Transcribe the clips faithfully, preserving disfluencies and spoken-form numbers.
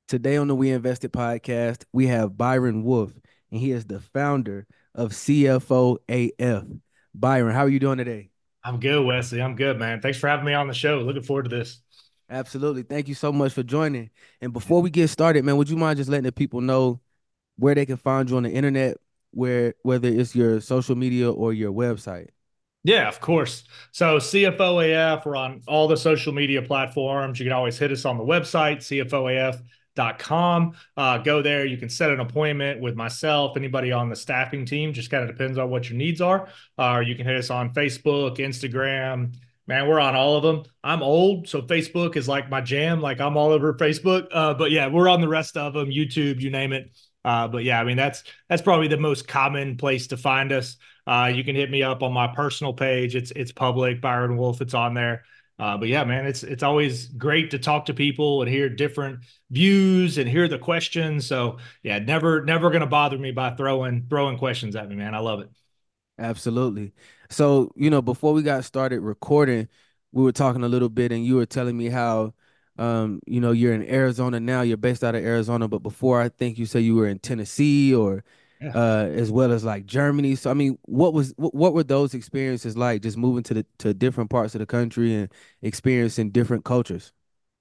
Today on the We Invested podcast, we have Byron Wolf, and he is the founder of C F O A F. Byron, how are you doing today? I'm good, Wesley. I'm good, man. Thanks for having me on the show. Looking forward to this. Absolutely. Thank you so much for joining. And before we get started, man, would you mind just letting the people know where they can find you on the internet, where whether it's your social media or your website? Yeah, of course. So C F O A F, we're on all the social media platforms. You can always hit us on the website, C F O A F dot com. Uh, go there. You can set an appointment with myself, anybody on the staffing team. Just kind of depends on what your needs are. Uh, or you can hit us on Facebook, Instagram. Man, we're on all of them. I'm old, so Facebook is like my jam. Like I'm all over Facebook. Uh, but yeah, we're on the rest of them, YouTube, you name it. Uh, but yeah, I mean that's that's probably the most common place to find us. Uh, you can hit me up on my personal page. It's it's public, Byron Wolf. It's on there. Uh, but yeah, man, it's it's always great to talk to people and hear different views and hear the questions. So yeah, never never gonna bother me by throwing throwing questions at me, man. I love it. Absolutely. So, you know, before we got started recording, we were talking a little bit and you were telling me how um, you know, you're in Arizona now, you're based out of Arizona, but before I think you said you were in Tennessee or Yeah. uh as well as like Germany. So I mean, what was what, what were those experiences like just moving to the to different parts of the country and experiencing different cultures?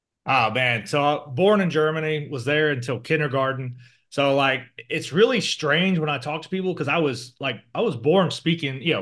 Oh man, so uh, born in Germany, was there until kindergarten. So like, it's really strange when I talk to people because I was like, I was born speaking, you know,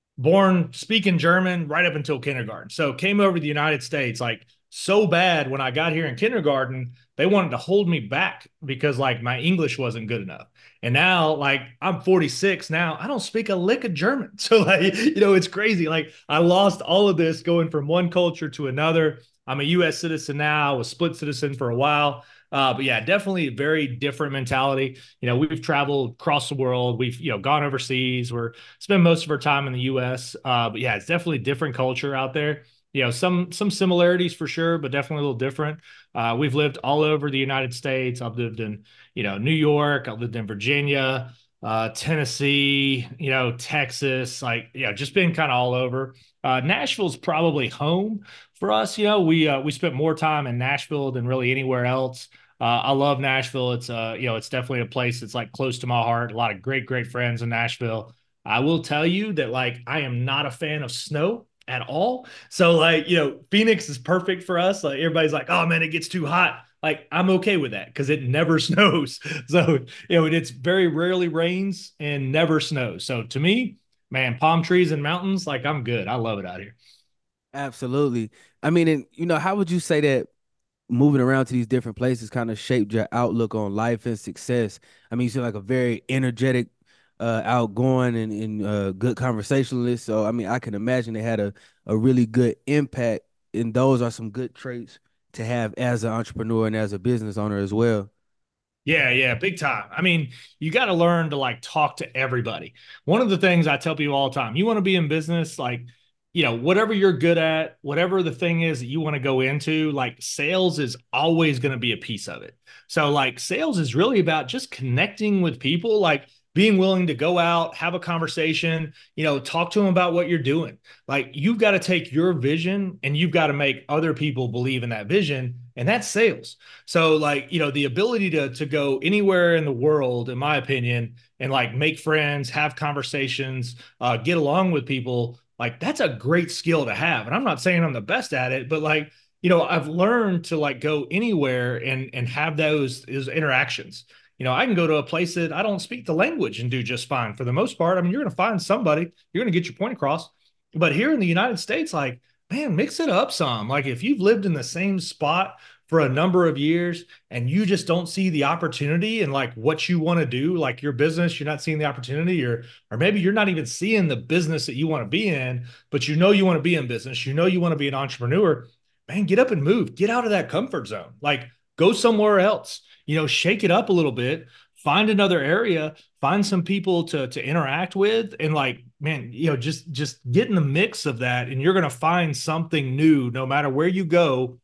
born speaking German right up until kindergarten. So came over to the United States like so bad when I got here in kindergarten, they wanted to hold me back because like my English wasn't good enough. And now like I'm forty-six now, I don't speak a lick of German. So like, you know, it's crazy. Like I lost all of this going from one culture to another. I'm a U S citizen now, I was split citizen for a while. Uh, but yeah, definitely a very different mentality. You know, we've traveled across the world. We've, you know, gone overseas. We're spend most of our time in the U S. Uh, but yeah, it's definitely different culture out there. You know, some some similarities for sure, but definitely a little different. Uh, we've lived all over the United States. I've lived in, you know, New York. I've lived in Virginia, uh, Tennessee, you know, Texas. Like, yeah, just been kind of all over. Uh, Nashville's probably home for us. You know, we uh, we spent more time in Nashville than really anywhere else. Uh, I love Nashville. It's uh, you know, it's definitely a place that's like close to my heart. A lot of great, great friends in Nashville. I will tell you that like I am not a fan of snow at all. So like, you know, Phoenix is perfect for us. Like everybody's like, "Oh man, it gets too hot." Like I'm okay with that because it never snows. So, you know, it's very rarely rains and never snows. So to me, man, palm trees and mountains, like I'm good. I love it out here. Absolutely. I mean, and you know, how would you say that moving around to these different places kind of shaped your outlook on life and success? I mean, you seem like a very energetic, uh, outgoing and, and uh, good conversationalist. So, I mean, I can imagine it had a, a really good impact. And those are some good traits to have as an entrepreneur and as a business owner as well. Yeah, yeah, big time. I mean, you got to learn to like talk to everybody. One of the things I tell people all the time, you want to be in business, like, you know, whatever you're good at, whatever the thing is that you want to go into, like sales is always going to be a piece of it. So, like, sales is really about just connecting with people, like being willing to go out, have a conversation, you know, talk to them about what you're doing. Like, you've got to take your vision and you've got to make other people believe in that vision. And that's sales. So like, you know, the ability to to go anywhere in the world, in my opinion, and like make friends, have conversations, uh, get along with people, like that's a great skill to have. And I'm not saying I'm the best at it, but like, you know, I've learned to like go anywhere and and have those those interactions. You know, I can go to a place that I don't speak the language and do just fine for the most part. I mean, you're going to find somebody, you're going to get your point across. But here in the United States, like, man, mix it up some. Like if you've lived in the same spot for a number of years and you just don't see the opportunity and like what you want to do, like your business, you're not seeing the opportunity, or or maybe you're not even seeing the business that you want to be in, but you know you want to be in business, you know you want to be an entrepreneur, man, get up and move, get out of that comfort zone. Like go somewhere else, you know, shake it up a little bit, find another area, find some people to to interact with, and like, man, you know, just just get in the mix of that and you're going to find something new no matter where you go.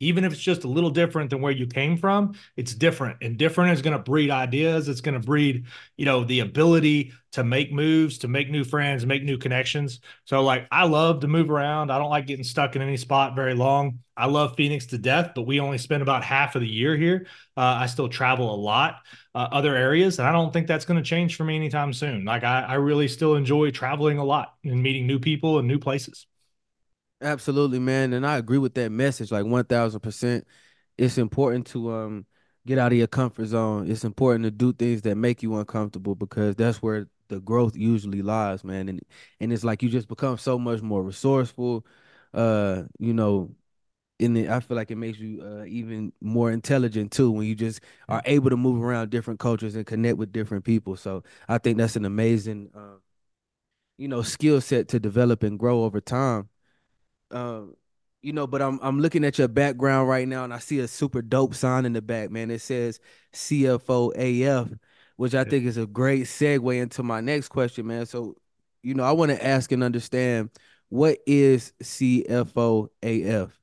even if it's just a little different than where you came from, it's different. And different is going to breed ideas. It's going to breed, you know, the ability to make moves, to make new friends, make new connections. So like I love to move around. I don't like getting stuck in any spot very long. I love Phoenix to death, but we only spend about half of the year here. Uh, I still travel a lot, uh, other areas, and I don't think that's going to change for me anytime soon. Like I, I really still enjoy traveling a lot and meeting new people and new places. Absolutely, man. And I agree with that message, like one thousand percent. It's important to um get out of your comfort zone. It's important to do things that make you uncomfortable because that's where the growth usually lies, man. And and it's like you just become so much more resourceful. Uh, you know, and it, I feel like it makes you uh, even more intelligent too when you just are able to move around different cultures and connect with different people. So I think that's an amazing, uh, you know, skill set to develop and grow over time. Um, you know, but I'm I'm looking at your background right now, and I see a super dope sign in the back, man. It says C F O A F, which I think is a great segue into my next question, man. So, you know, I want to ask and understand what is C F O A F?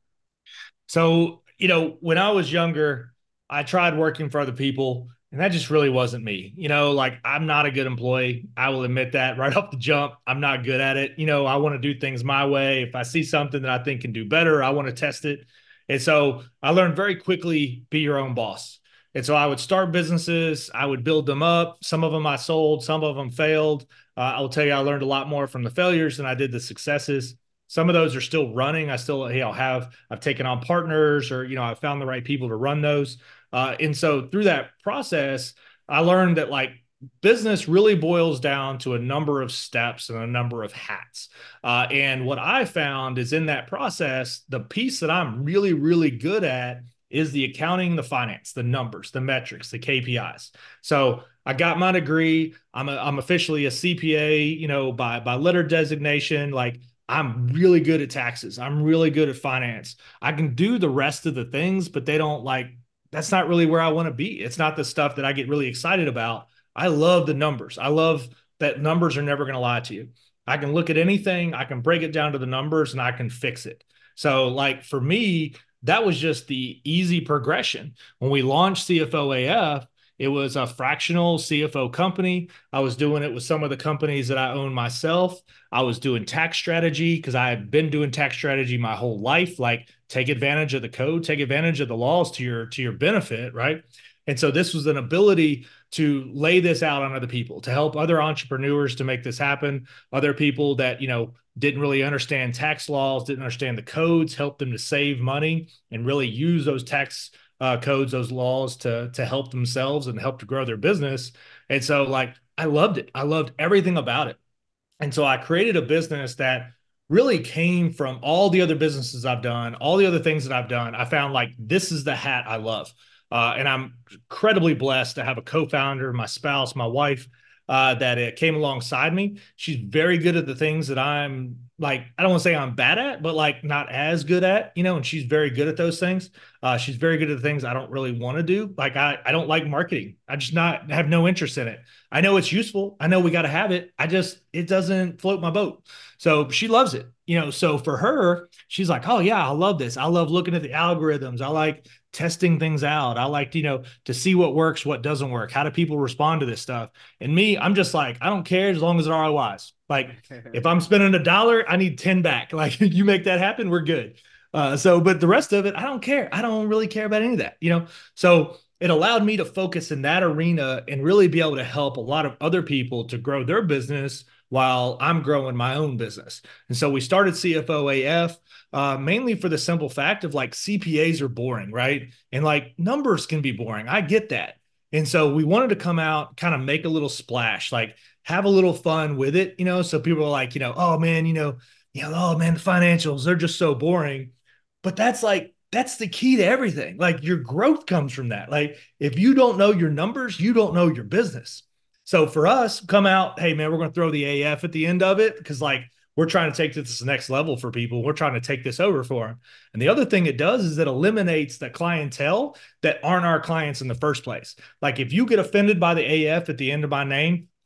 So, you know, when I was younger, I tried working for other people, and that just really wasn't me. You know, like I'm not a good employee. I will admit that right off the jump. I'm not good at it. You know, I want to do things my way. If I see something that I think can do better, I want to test it. And so I learned very quickly be your own boss. And so I would start businesses, I would build them up. Some of them I sold, some of them failed. Uh, I will tell you, I learned a lot more from the failures than I did the successes. Some of those are still running. I still, you know, have I've taken on partners, or you know, I've found the right people to run those. Uh, and so through that process, I learned that like business really boils down to a number of steps and a number of hats. Uh, and what I found is in that process, the piece that I'm really, really good at is the accounting, the finance, the numbers, the metrics, the K P Is. So I got my degree. I'm a, I'm officially a C P A, you know, by by letter designation. Like I'm really good at taxes. I'm really good at finance. I can do the rest of the things, but they don't like, that's not really where I want to be. It's not the stuff that I get really excited about. I love the numbers. I love that numbers are never going to lie to you. I can look at anything, I can break it down to the numbers, and I can fix it. So, like for me, that was just the easy progression. When we launched C F O A F, it was a fractional C F O company. I was doing it with some of the companies that I own myself. I was doing tax strategy because I had been doing tax strategy my whole life. Like take advantage of the code, take advantage of the laws to your to your benefit, right? And so this was an ability to lay this out on other people, to help other entrepreneurs to make this happen, other people that, you know, didn't really understand tax laws, didn't understand the codes, help them to save money and really use those tax uh, codes, those laws to to help themselves and help to grow their business. And so, like, I loved it. I loved everything about it. And so I created a business that really came from all the other businesses I've done, all the other things that I've done. I found like this is the hat I love. Uh, and I'm incredibly blessed to have a co-founder, my spouse, my wife, uh, that it came alongside me. She's very good at the things that I'm like, I don't want to say I'm bad at, but like not as good at, you know, and she's very good at those things. Uh, she's very good at the things I don't really want to do. Like I, I don't like marketing. I just not have no interest in it. I know it's useful. I know we got to have it. I just, it doesn't float my boat. So she loves it, you know, so for her, she's like, oh yeah, I love this. I love looking at the algorithms. I like testing things out. I like, you know, to see what works, what doesn't work. How do people respond to this stuff? And me, I'm just like, I don't care as long as it R O Is. Like if I'm spending a dollar, I need ten back. Like you make that happen, we're good. Uh, so, but the rest of it, I don't care. I don't really care about any of that, you know? So it allowed me to focus in that arena and really be able to help a lot of other people to grow their business while I'm growing my own business. And so we started C F O A F uh, mainly for the simple fact of like C P As are boring, right? And like numbers can be boring. I get that. And so we wanted to come out, kind of make a little splash, like have a little fun with it, you know? So people are like, you know, oh man, you know, you know, oh man, the financials, they're just so boring. But that's like, that's the key to everything. Like your growth comes from that. Like if you don't know your numbers, you don't know your business. So for us, come out, hey man, we're going to throw the A F at the end of it because like we're trying to take this to the next level for people. We're trying to take this over for them. And the other thing it does is it eliminates the clientele that aren't our clients in the first place. Like if you get offended by the A F at the end of my name,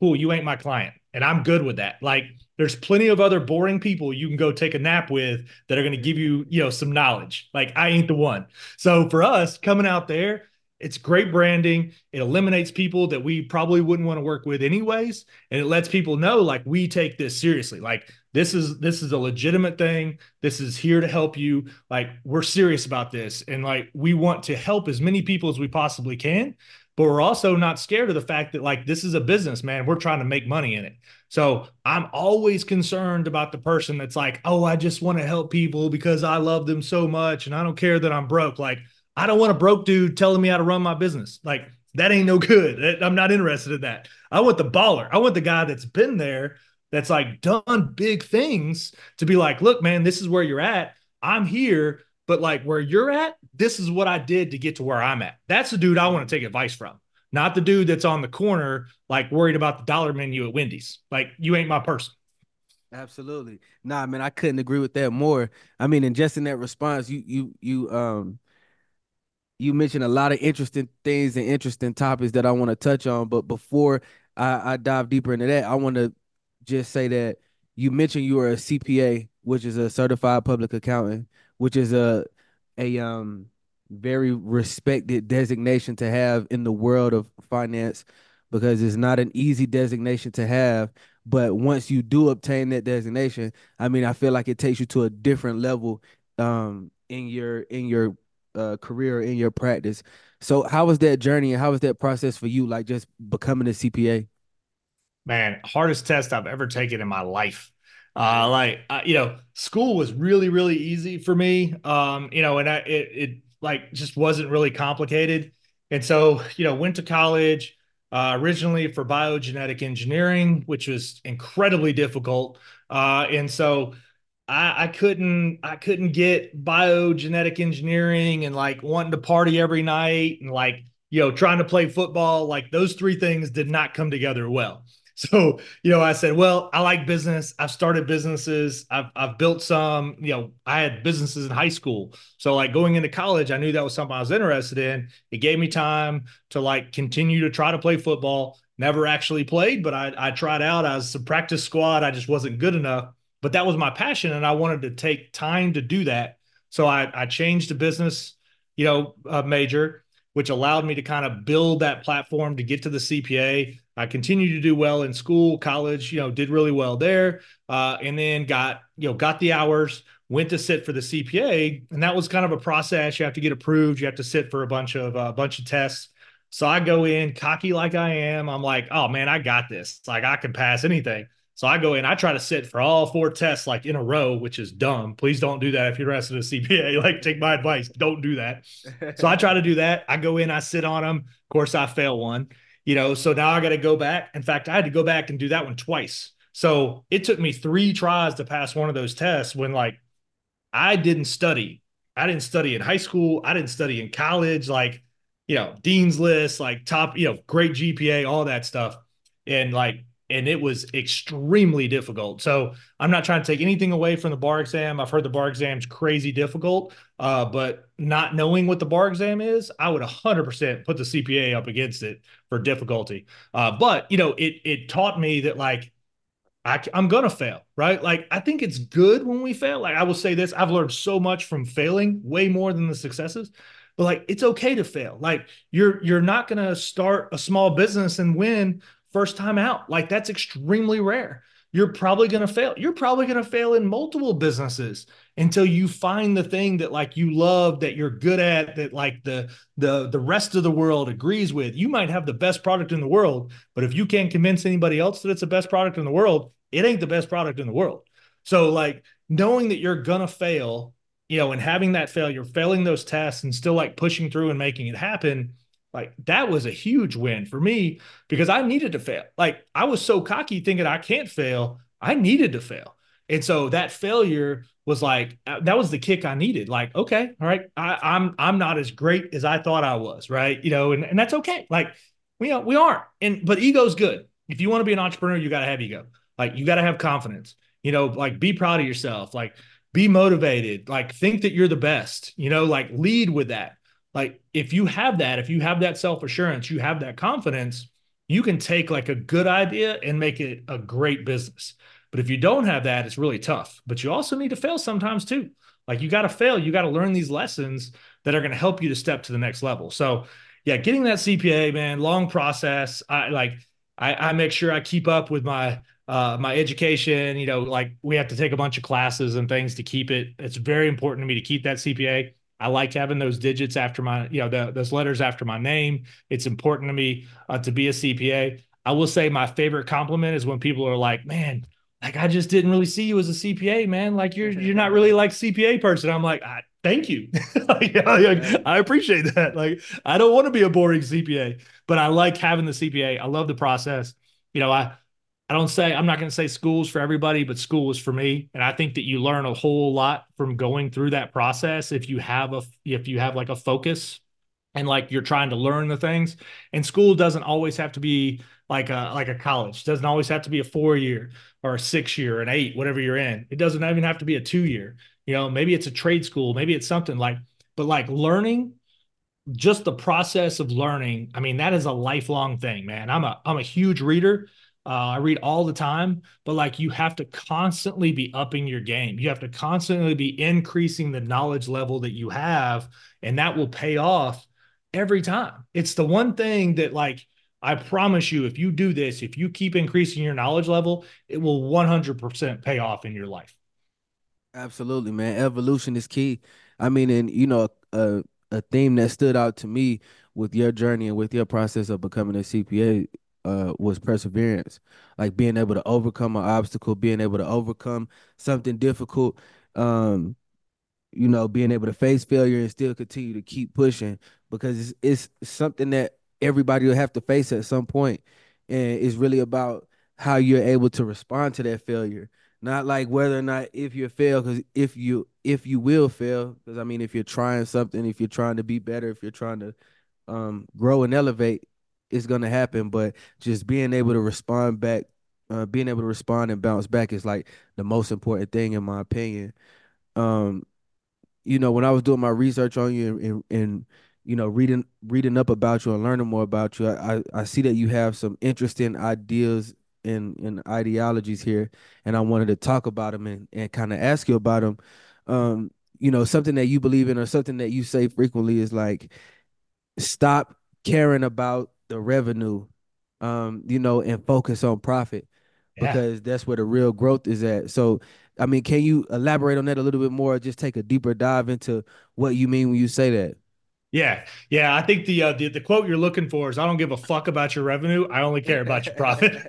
cool, you ain't my client. And I'm good with that. Like, there's plenty of other boring people you can go take a nap with that are going to give you, you know, some knowledge. Like, I ain't the one. So for us coming out there, it's great branding. It eliminates people that we probably wouldn't want to work with anyways. And it lets people know, like, we take this seriously. Like, this is this is a legitimate thing. This is here to help you. Like, we're serious about this. And like, we want to help as many people as we possibly can. But we're also not scared of the fact that, like, this is a business, man. We're trying to make money in it. So I'm always concerned about the person that's like, oh, I just want to help people because I love them so much and I don't care that I'm broke. Like, I don't want a broke dude telling me how to run my business. Like, that ain't no good. I'm not interested in that. I want the baller. I want the guy that's been there, that's like done big things, to be like, look, man, this is where you're at. I'm here. But like, where you're at, this is what I did to get to where I'm at. That's the dude I want to take advice from, not the dude that's on the corner, like worried about the dollar menu at Wendy's. Like, you ain't my person. Absolutely. Nah, man, I couldn't agree with that more. I mean, and just in that response, you you you um you mentioned a lot of interesting things and interesting topics that I want to touch on. But before I, I dive deeper into that, I want to just say that you mentioned you were a C P A, which is a certified public accountant, which is a a um very respected designation to have in the world of finance, because it's not an easy designation to have. But once you do obtain that designation, I mean, I feel like it takes you to a different level um in your in your uh, career, in your practice. So how was that journey and how was that process for you, like just becoming a C P A? Man, hardest test I've ever taken in my life. Uh, like, uh, you know, school was really, really easy for me. Um, you know, and I, it, it like just wasn't really complicated. And so, you know, went to college, uh, originally for biogenetic engineering, which was incredibly difficult. Uh, and so I, I couldn't, I couldn't get biogenetic engineering and like wanting to party every night and like, you know, trying to play football. Like, those three things did not come together well. So, you know, I said, well, I like business. I've started businesses. I've, I've built some, you know, I had businesses in high school. So like, going into college, I knew that was something I was interested in. It gave me time to like continue to try to play football. Never actually played, but I, I tried out. I was a practice squad. I just wasn't good enough, but that was my passion. And I wanted to take time to do that. So I, I changed to business, you know, uh, major, which allowed me to kind of build that platform to get to the C P A. I continued to do well in school, college, you know, did really well there. Uh, and then got, you know, got the hours, went to sit for the C P A. And that was kind of a process. You have to get approved. You have to sit for a bunch of, a uh, bunch of tests. So I go in cocky like I am. I'm like, oh man, I got this. It's like, I can pass anything. So I go in, I try to sit for all four tests like in a row, which is dumb. Please don't do that if you're interested in a C P A. Like, take my advice, don't do that. So I try to do that. I go in, I sit on them. Of course, I fail one, you know, so now I got to go back. In fact, I had to go back and do that one twice. So it took me three tries to pass one of those tests when, like, I didn't study. I didn't study in high school. I didn't study in college, like, you know, Dean's List, like top, you know, great G P A, all that stuff. And like, and it was extremely difficult. So I'm not trying to take anything away from the bar exam. I've heard the bar exam's crazy difficult, uh, but not knowing what the bar exam is, I would one hundred percent put the C P A up against it for difficulty. Uh, but, you know, it it taught me that, like, I, I'm going to fail, right? Like, I think it's good when we fail. Like, I will say this, I've learned so much from failing, way more than the successes. But like, it's okay to fail. Like, you're you're not going to start a small business and win first time out. Like, that's extremely rare. You're probably going to fail. You're probably going to fail in multiple businesses until you find the thing that, like, you love, that you're good at, that like the the the rest of the world agrees with. You might have the best product in the world, but if you can't convince anybody else that it's the best product in the world, it ain't the best product in the world. So like, knowing that you're going to fail, you know, and having that failure, failing those tests and still like pushing through and making it happen, like, that was a huge win for me because I needed to fail. Like, I was so cocky thinking I can't fail. I needed to fail. And so that failure was like, that was the kick I needed. Like, okay, all right, I, I'm, I'm not as great as I thought I was. Right. You know, and, and that's okay. Like, we, we aren't. And, but ego's good. If you want to be an entrepreneur, you got to have ego. Like, you got to have confidence, you know, like, be proud of yourself, like, be motivated, like, think that you're the best, you know, like, lead with that. Like, if you have that, if you have that self-assurance, you have that confidence, you can take like a good idea and make it a great business. But if you don't have that, it's really tough. But you also need to fail sometimes too. Like you got to fail, you got to learn these lessons that are going to help you to step to the next level. So, yeah, getting that C P A, man, long process. I like I, I make sure I keep up with my uh, my education. You know, like we have to take a bunch of classes and things to keep it. It's very important to me to keep that C P A. I like having those digits after my, you know, the, those letters after my name. It's important to me uh, to be a C P A. I will say my favorite compliment is when people are like, "Man, like I just didn't really see you as a C P A, man. Like you're you're not really like C P A person." I'm like, I, "Thank you, like, Yeah. I appreciate that." Like I don't want to be a boring C P A, but I like having the C P A. I love the process. You know, I I don't say I'm not going to say school's for everybody, but school is for me, and I think that you learn a whole lot from going through that process if you have a if you have like a focus and like you're trying to learn the things. And school doesn't always have to be like a like a college. It doesn't always have to be a four year or a six year, an eight, whatever you're in. It doesn't even have to be a two year. You know, maybe it's a trade school, maybe it's something like, but like learning, just the process of learning, I mean, that is a lifelong thing, man. I'm a I'm a huge reader. Uh, I read all the time, but like you have to constantly be upping your game. You have to constantly be increasing the knowledge level that you have, and that will pay off every time. It's the one thing that like I promise you, if you do this, if you keep increasing your knowledge level, it will one hundred percent pay off in your life. Absolutely, man. Evolution is key. I mean, and you know, a a theme that stood out to me with your journey and with your process of becoming a C P A uh was perseverance. Like being able to overcome an obstacle, being able to overcome something difficult. Um, you know, being able to face failure and still continue to keep pushing because it's, it's something that everybody will have to face at some point. And it's really about how you're able to respond to that failure. Not like whether or not if you fail, because if you if you will fail, because I mean if you're trying something, if you're trying to be better, if you're trying to um grow and elevate, it's gonna happen. But just being able to respond back, uh, being able to respond and bounce back is like the most important thing in my opinion. Um, you know, when I was doing my research on you and, and, and you know, reading reading up about you and learning more about you, I, I, I see that you have some interesting ideas and, and ideologies here, and I wanted to talk about them and, and kind of ask you about them. Um, you know, something that you believe in or something that you say frequently is like stop caring about the revenue, um, you know, and focus on profit Yeah. because that's where the real growth is at. So, I mean, can you elaborate on that a little bit more? Just take a deeper dive into what you mean when you say that. Yeah, yeah. I think the, uh, the the quote you're looking for is, "I don't give a fuck about your revenue. I only care about your profit."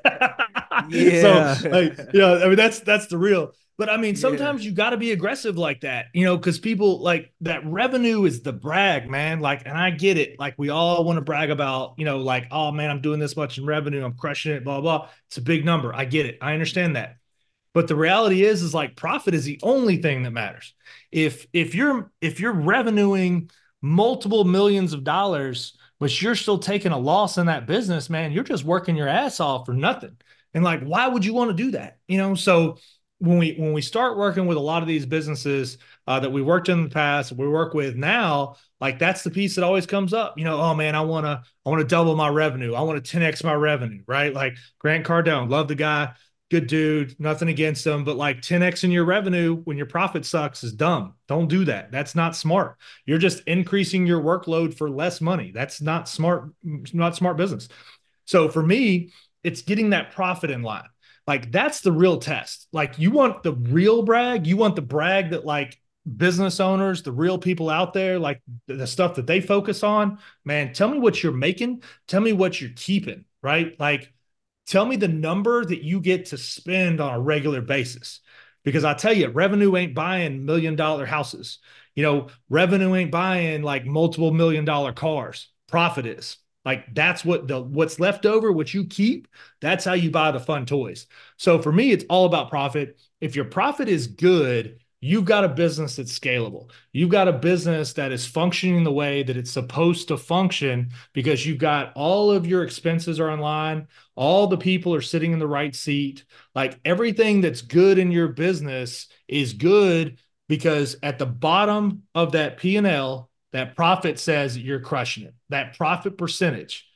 So, Yeah. like, you know, I mean, that's that's the real. But I mean, Yeah. sometimes you got to be aggressive like that, you know, because people like that revenue is the brag, man. Like, and I get it. Like, we all want to brag about, you know, like, "Oh man, I'm doing this much in revenue. I'm crushing it." Blah blah. It's a big number. I get it. I understand that. But the reality is, is like profit is the only thing that matters. If if you're if you're revenuing multiple millions of dollars, but you're still taking a loss in that business, man, you're just working your ass off for nothing. And like, why would you want to do that? You know, so when we when we start working with a lot of these businesses uh, that we worked in the past, we work with now, like that's the piece that always comes up. You know, oh man, I want to I want to double my revenue. I want to ten x my revenue, right? Like Grant Cardone, love the guy, good dude, nothing against them, but like ten x in your revenue when your profit sucks is dumb. Don't do that. That's not smart. You're just increasing your workload for less money. That's not smart, not smart business. So for me, it's getting that profit in line. Like that's the real test. Like you want the real brag, you want the brag that like business owners, the real people out there, like the stuff that they focus on, man, tell me what you're making, tell me what you're keeping, right? Like tell me the number that you get to spend on a regular basis. Because I tell you, revenue ain't buying million dollar houses. You know, revenue ain't buying like multiple million dollar cars. Profit is. Like that's what the what's left over, what you keep, that's how you buy the fun toys. So for me, it's all about profit. If your profit is good, you've got a business that's scalable. You've got a business that is functioning the way that it's supposed to function because you've got all of your expenses are online, all the people are sitting in the right seat. Like everything that's good in your business is good because at the bottom of that P and L, that profit says that you're crushing it, that profit percentage.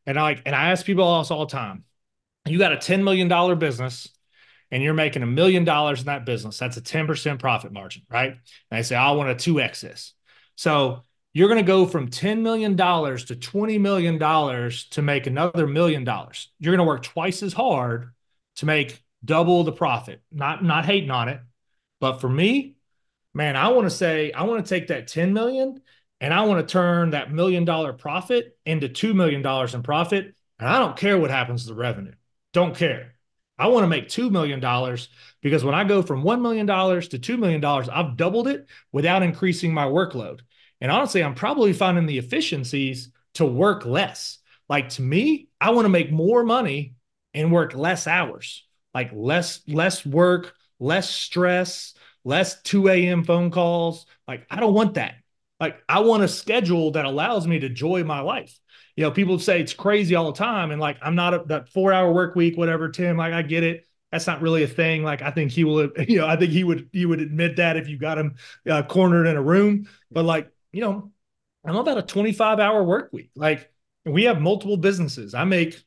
And I like, and I ask people else all the time, you got a ten million dollar business and you're making a million dollars in that business. That's a ten percent profit margin, right? And I say, I want to two X this. So you're going to go from ten million dollars to twenty million dollars to make another million dollars. You're going to work twice as hard to make double the profit. Not, not hating on it. But for me, man, I want to say, I want to take that ten million dollars and I want to turn that million dollar profit into two million dollars in profit. And I don't care what happens to the revenue. Don't care. I want to make two million dollars because when I go from one million dollars to two million dollars, I've doubled it without increasing my workload. And honestly, I'm probably finding the efficiencies to work less. Like to me, I want to make more money and work less hours, like less, less work, less stress, less two a m phone calls. Like, I don't want that. Like, I want a schedule that allows me to enjoy my life. You know, people say it's crazy all the time. And like, I'm not a, that four hour work week, whatever, Tim, like I get it. That's not really a thing. Like, I think he will, you know, I think he would, he would admit that if you got him uh, cornered in a room, but like, you know, I'm about a twenty-five hour work week. Like we have multiple businesses. I make,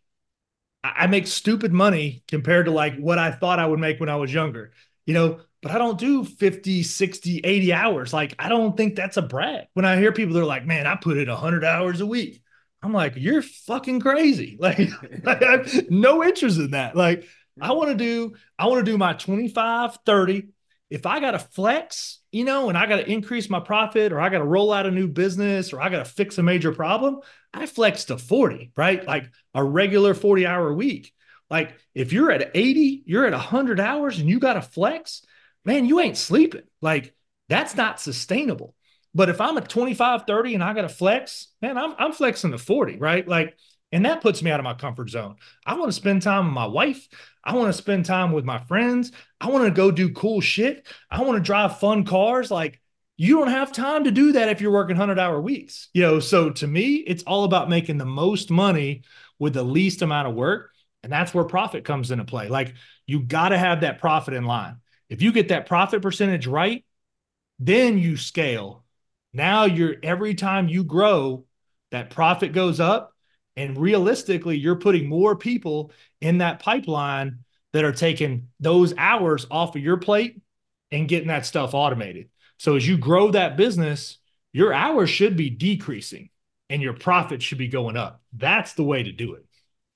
I make stupid money compared to like what I thought I would make when I was younger, you know, but I don't do fifty, sixty, eighty hours. Like, I don't think that's a brag. When I hear people, they're like, man, I put in one hundred hours a week. I'm like, you're fucking crazy. Like, like I have no interest in that. Like, I want to do, I want to do my twenty-five, thirty. If I got to flex, you know, and I got to increase my profit or I got to roll out a new business or I got to fix a major problem, I flex to forty, right? Like a regular forty hour week. Like if you're at eighty, you're at one hundred hours and you got to flex, man, you ain't sleeping. Like that's not sustainable. But if I'm at twenty-five, thirty and I got to flex, man, I'm, I'm flexing to forty, right? Like, and that puts me out of my comfort zone. I want to spend time with my wife. I want to spend time with my friends. I want to go do cool shit. I want to drive fun cars. Like, you don't have time to do that if you're working one hundred hour weeks. You know, so to me, it's all about making the most money with the least amount of work. And that's where profit comes into play. Like, you got to have that profit in line. If you get that profit percentage right, then you scale. Now you're every time you grow, that profit goes up. And realistically, you're putting more people in that pipeline that are taking those hours off of your plate and getting that stuff automated. So as you grow that business, your hours should be decreasing and your profit should be going up. That's the way to do it.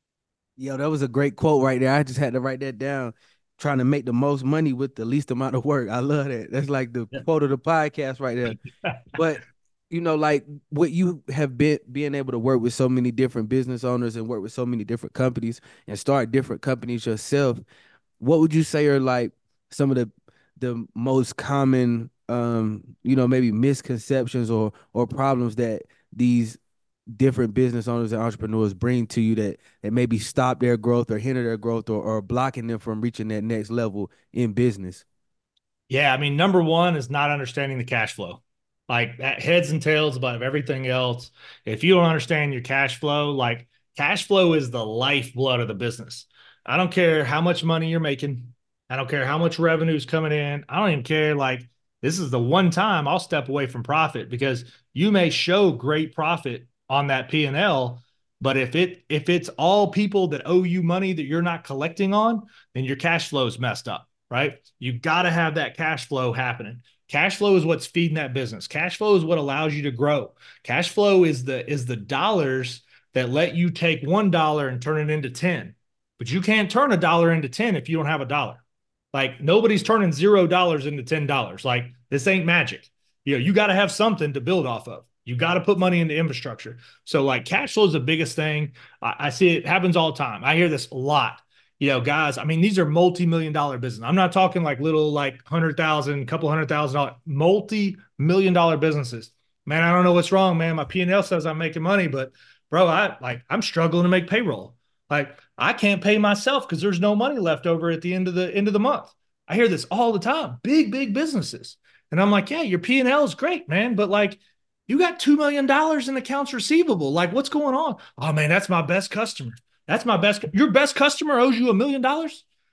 Yo, that was a great quote right there. I just had to write that down. Trying to make the most money with the least amount of work. I love that. That's like the quote of the podcast right there. But you know, like what you have been being able to work with so many different business owners and work with so many different companies and start different companies yourself. What would you say are like some of the the most common um, you know, maybe misconceptions or or problems that these different business owners and entrepreneurs bring to you that that maybe stop their growth or hinder their growth or, or blocking them from reaching that next level in business? Yeah, I mean, number one is not understanding the cash flow. Like that heads and tails above everything else. If you don't understand your cash flow, like cash flow is the lifeblood of the business. I don't care how much money you're making. I don't care how much revenue is coming in. I don't even care. Like this is the one time I'll step away from profit because you may show great profit on that P and L, but if it if it's all people that owe you money that you're not collecting on, then your cash flow is messed up, right? You got to have that cash flow happening. Cash flow is what's feeding that business. Cash flow is what allows you to grow. Cash flow is the is the dollars that let you take one dollar and turn it into ten. But you can't turn a dollar into ten if you don't have a dollar. Like nobody's turning zero dollars into ten dollars. Like this ain't magic. You know, you got to have something to build off of. You got to put money into infrastructure. So like cash flow is the biggest thing. I, I see it happens all the time. I hear this a lot. You know, guys, I mean, these are multi-million dollar business. I'm not talking like little, like hundred thousand, couple hundred thousand dollar, multi-million dollar businesses. Man, I don't know what's wrong, man. My P and L says I'm making money, but bro, I like, I'm struggling to make payroll. Like I can't pay myself because there's no money left over at the end of the end of the month. I hear this all the time, big, big businesses. And I'm like, yeah, your P and L is great, man. But like, you got two million dollars in accounts receivable. Like what's going on? Oh man, that's my best customer. That's my best. Your best customer owes you a million dollars.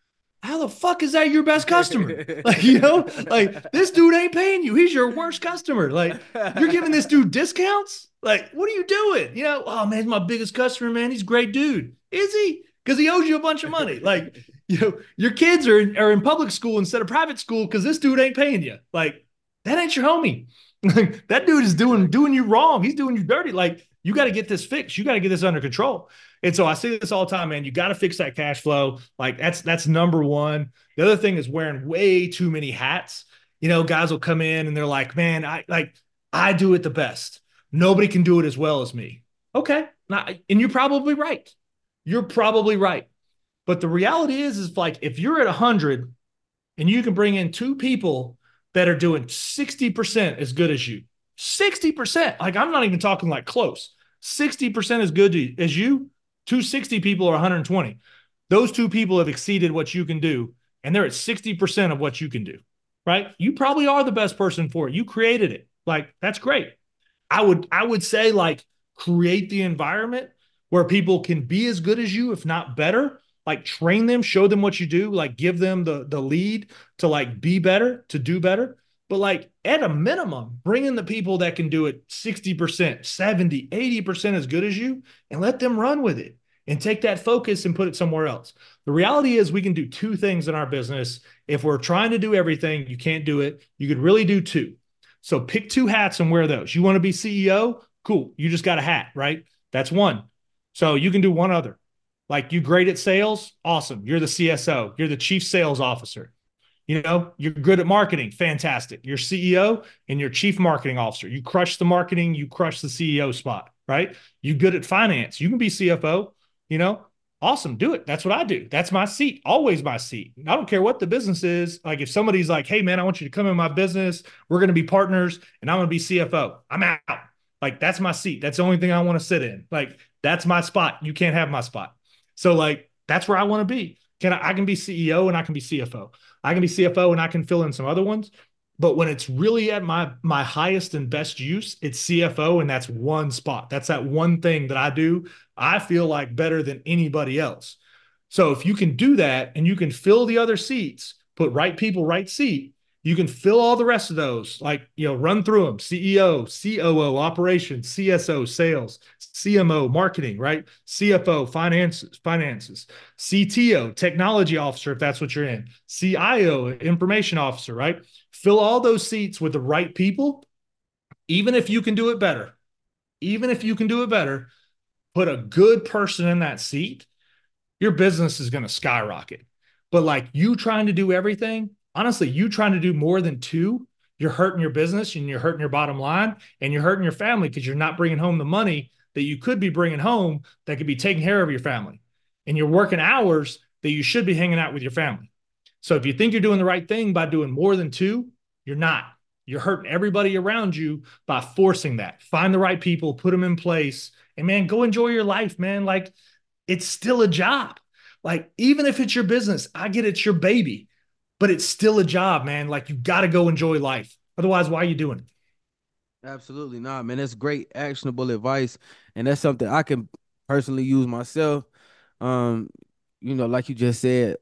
how the fuck is that your best customer? Like, you know, like this dude ain't paying you. He's your worst customer. Like, you're giving this dude discounts? Like, what are you doing? You know, oh man, he's my biggest customer, man. He's a great dude. Is he? Because he owes you a bunch of money. Like, you know, your kids are in, are in public school instead of private school because this dude ain't paying you. Like, that ain't your homie. Like, that dude is doing doing you wrong. He's doing you dirty. Like, you got to get this fixed. You got to get this under control. And so I see this all the time, man. You got to fix that cash flow. Like that's that's number one. The other thing is wearing way too many hats. You know, guys will come in and they're like, "Man, I like I do it the best. Nobody can do it as well as me." Okay, not, and you're probably right. You're probably right. But the reality is, is like if you're at a hundred and you can bring in two people that are doing sixty percent as good as you, sixty percent. Like I'm not even talking like close. sixty percent as good as you, two hundred sixty people or one hundred twenty. Those two people have exceeded what you can do, and they're at sixty percent of what you can do, right? You probably are the best person for it. You created it. Like, that's great. I would, I would say, like, create the environment where people can be as good as you, if not better. Like, train them, show them what you do, like, give them the, the lead to, like, be better, to do better. But, like, at a minimum, bring in the people that can do it sixty percent, seventy, eighty percent as good as you, and let them run with it and take that focus and put it somewhere else. The reality is we can do two things in our business. If we're trying to do everything, you can't do it. You could really do two. So pick two hats and wear those. You want to be C E O? Cool. You just got a hat, right? That's one. So you can do one other. Like, you great at sales? Awesome. You're the C S O. You're the chief sales officer. You know, you're good at marketing. Fantastic. You're C E O and you're chief marketing officer. You crush the marketing. You crush the C E O spot, right? You good at finance. You can be C F O, you know, awesome. Do it. That's what I do. That's my seat. Always my seat. I don't care what the business is. Like, if somebody's like, hey man, I want you to come in my business, we're going to be partners and I'm going to be C F O. I'm out. Like, that's my seat. That's the only thing I want to sit in. Like, that's my spot. You can't have my spot. So like, that's where I want to be. Can I, I can be C E O and I can be C F O. I can be C F O and I can fill in some other ones. But when it's really at my my highest and best use, it's C F O, and that's one spot. That's that one thing that I do. I feel like better than anybody else. So if you can do that and you can fill the other seats, put right people, right seat, you can fill all the rest of those, like, you know, run through them: C E O, C O O, operations, C S O, sales, C M O, marketing, right? C F O, finances, finances, C T O, technology officer, if that's what you're in, C I O, information officer, right? Fill all those seats with the right people. Even if you can do it better, even if you can do it better, put a good person in that seat, your business is going to skyrocket. But like, you trying to do everything, honestly, you trying to do more than two, you're hurting your business and you're hurting your bottom line and you're hurting your family, because you're not bringing home the money that you could be bringing home that could be taking care of your family. And you're working hours that you should be hanging out with your family. So if you think you're doing the right thing by doing more than two, you're not. You're hurting everybody around you by forcing that. Find the right people, put them in place, and man, go enjoy your life, man. Like, it's still a job. Like, even if it's your business, I get it's your baby, but it's still a job, man. Like, you got to go enjoy life. Otherwise, why are you doing it? Absolutely not, man. That's great, actionable advice, and that's something I can personally use myself. Um, you know, like you just said,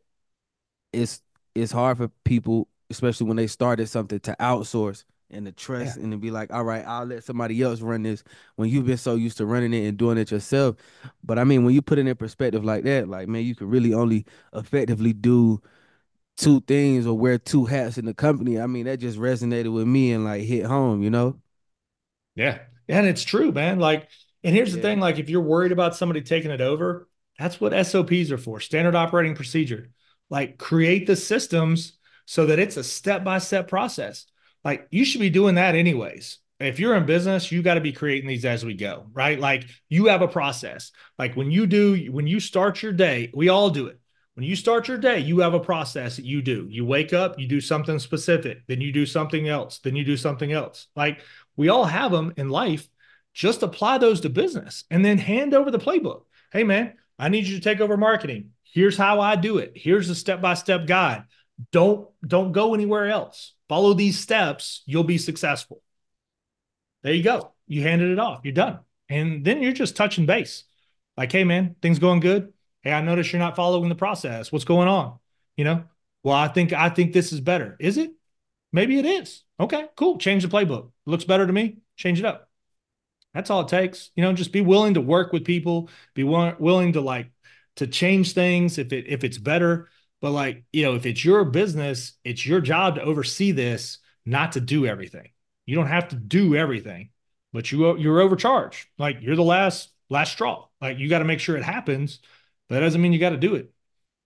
it's it's hard for people, especially when they started something, to outsource and to Yeah. trust and to be like, all right, I'll let somebody else run this when you've been so used to running it and doing it yourself. But I mean, when you put it in perspective like that, like, man, you can really only effectively do two things or wear two hats in the company. I mean, that just resonated with me and like hit home, you know? Yeah. And it's true, man. Like, and here's the Yeah. thing, like, if you're worried about somebody taking it over, that's what S O Ps are for, standard operating procedure. Like, create the systems so that it's a step-by-step process. Like, you should be doing that anyways. If you're in business, you got to be creating these as we go, right? Like, you have a process. Like, when you do, when you start your day, we all do it. When you start your day, you have a process that you do. You wake up, you do something specific, then you do something else, then you do something else. Like, we all have them in life. Just apply those to business and then hand over the playbook. Hey, man, I need you to take over marketing. Here's how I do it. Here's the step-by-step guide. Don't, don't go anywhere else. Follow these steps. You'll be successful. There you go. You handed it off. You're done. And then you're just touching base. Like, hey, man, things going good? Hey, I noticed you're not following the process. What's going on? You know, well, I think I think this is better. Is it? Maybe it is. Okay, cool. Change the playbook. Looks better to me. Change it up. That's all it takes. You know, just be willing to work with people, be wi- willing to like to change things if it if it's better. But like, you know, if it's your business, it's your job to oversee this, not to do everything. You don't have to do everything, but you you're overcharged. Like you're the last last straw. Like you got to make sure it happens, but that doesn't mean you got to do it.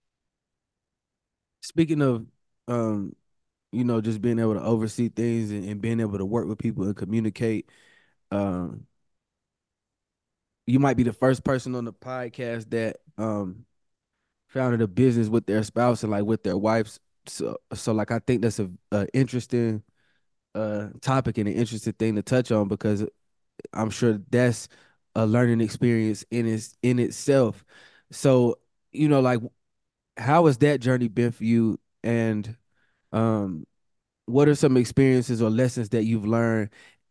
Speaking of, um, you know, just being able to oversee things and, and being able to work with people and communicate, um, you might be the first person on the podcast that um founded a business with their spouse and like with their wives. So, so like I think that's a, a interesting uh topic and an interesting thing to touch on because I'm sure that's a learning experience in its in itself. So, you know, like how has that journey been for you? And um, what are some experiences or lessons that you've learned?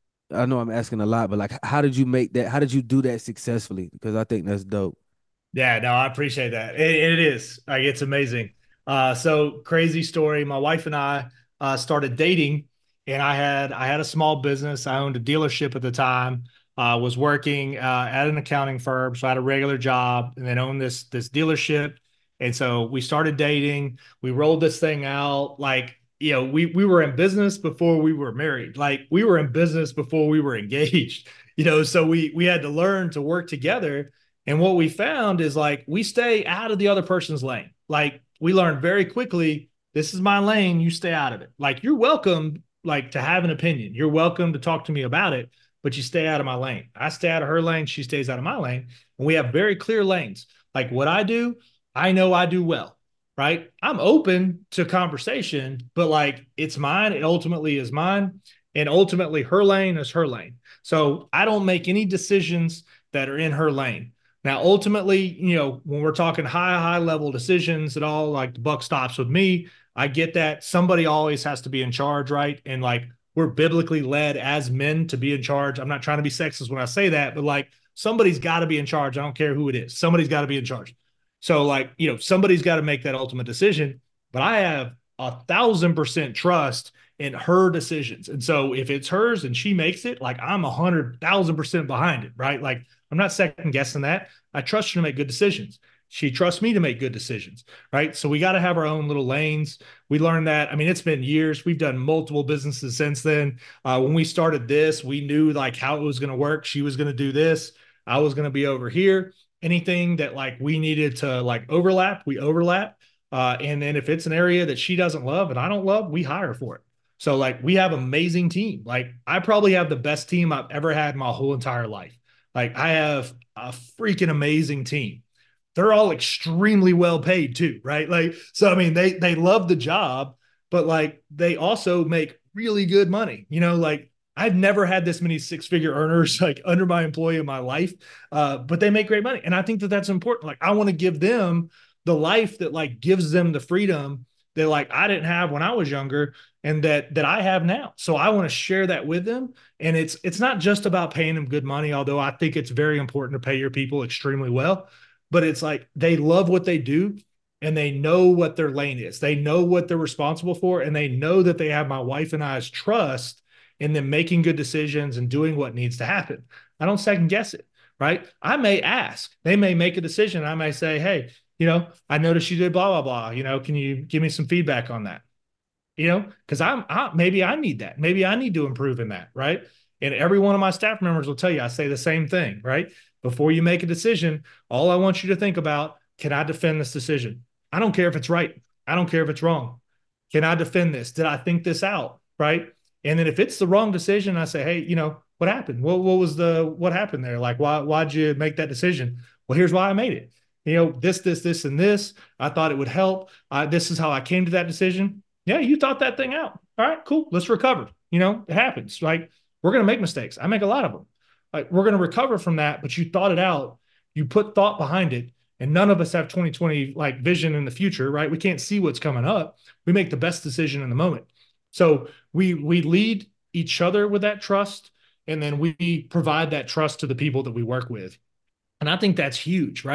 I know I'm asking a lot, but like, how did you make that? How did you do that successfully? Because I think that's dope. Yeah, no, I appreciate that. It, it is like it's amazing. Uh, so crazy story. My wife and I uh, started dating, and I had I had a small business. I owned a dealership at the time. Uh, was working uh, at an accounting firm, so I had a regular job, and then owned this this dealership. And so we started dating. We rolled this thing out. Like you know, we we were in business before we were married. Like we were in business before we were engaged. You know, so we we had to learn to work together, and what we found is like we stay out of the other person's lane. Like we learned very quickly, this is my lane, you stay out of it. Like you're welcome like to have an opinion. You're welcome to talk to me about it, but you stay out of my lane. I stay out of her lane, she stays out of my lane. And we have very clear lanes. Like what I do, I know I do well, right? I'm open to conversation, but like it's mine, it ultimately is mine, and ultimately her lane is her lane. So I don't make any decisions that are in her lane. Now, ultimately, you know, when we're talking high, high level decisions at all, like the buck stops with me. I get that somebody always has to be in charge, right? And like we're biblically led as men to be in charge. I'm not trying to be sexist when I say that, but like somebody's got to be in charge. I don't care who it is. Somebody's got to be in charge. So, like, you know, somebody's got to make that ultimate decision. But I have a thousand percent trust in her decisions. And so if it's hers and she makes it, like I'm a hundred thousand percent behind it, right? Like I'm not second guessing that. I trust her to make good decisions. She trusts me to make good decisions, right? So we got to have our own little lanes. We learned that. I mean, it's been years. We've done multiple businesses since then. Uh, when we started this, we knew like how it was going to work. She was going to do this. I was going to be over here. Anything that like we needed to like overlap, we overlap. Uh, and then if it's an area that she doesn't love and I don't love, we hire for it. So like we have amazing team. Like I probably have the best team I've ever had my whole entire life. Like I have a freaking amazing team. They're all extremely well paid too, right? Like so I mean they they love the job, but like they also make really good money. You know, like I've never had this many six-figure earners like under my employee in my life, uh, but they make great money, and I think that that's important. Like I want to give them the life that like gives them the freedom that like I didn't have when I was younger, and that that I have now. So I want to share that with them. And it's it's not just about paying them good money, although I think it's very important to pay your people extremely well. But it's like they love what they do and they know what their lane is. They know what they're responsible for, and they know that they have my wife and I's trust in them making good decisions and doing what needs to happen. I don't second guess it, right? I may ask, they may make a decision. I may say, hey, you know, I noticed you did blah, blah, blah. You know, can you give me some feedback on that? You know, because I'm I, maybe I need that. Maybe I need to improve in that, right? And every one of my staff members will tell you, I say the same thing, right? Before you make a decision, all I want you to think about, can I defend this decision? I don't care if it's right. I don't care if it's wrong. Can I defend this? Did I think this out? Right. And then if it's the wrong decision, I say, hey, you know, what happened? What, what was the, what happened there? Like, why, why'd you make that decision? Well, here's why I made it. You know, this, this, this, and this. I thought it would help. Uh, this is how I came to that decision. Yeah, you thought that thing out. All right, cool. Let's recover. You know, it happens. Like, we're going to make mistakes. I make a lot of them. Like, we're going to recover from that, but you thought it out. You put thought behind it. And none of us have twenty twenty like vision in the future, right? We can't see what's coming up. We make the best decision in the moment. So we we lead each other with that trust, and then we provide that trust to the people that we work with. And I think that's huge, right?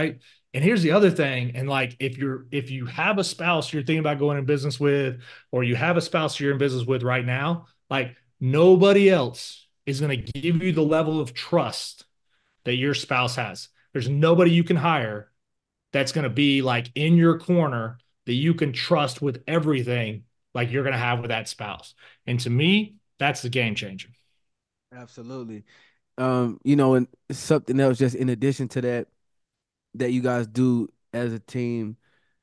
And here's the other thing. And like, if you're, if you have a spouse you're thinking about going in business with, or you have a spouse you're in business with right now, like nobody else is going to give you the level of trust that your spouse has. There's nobody you can hire that's going to be like in your corner that you can trust with everything like you're going to have with that spouse. And to me, that's the game changer. Absolutely. Um, you know, and something else just in addition to that that you guys do as a team,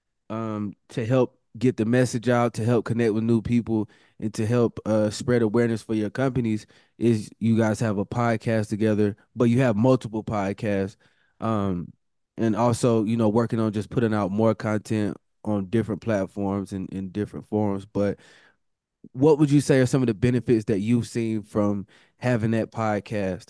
um, to help get the message out, to help connect with new people, and to help uh, spread awareness for your companies is you guys have a podcast together, but you have multiple podcasts, um, and also you know working on just putting out more content on different platforms and in different forums. But what would you say are some of the benefits that you've seen from having that podcast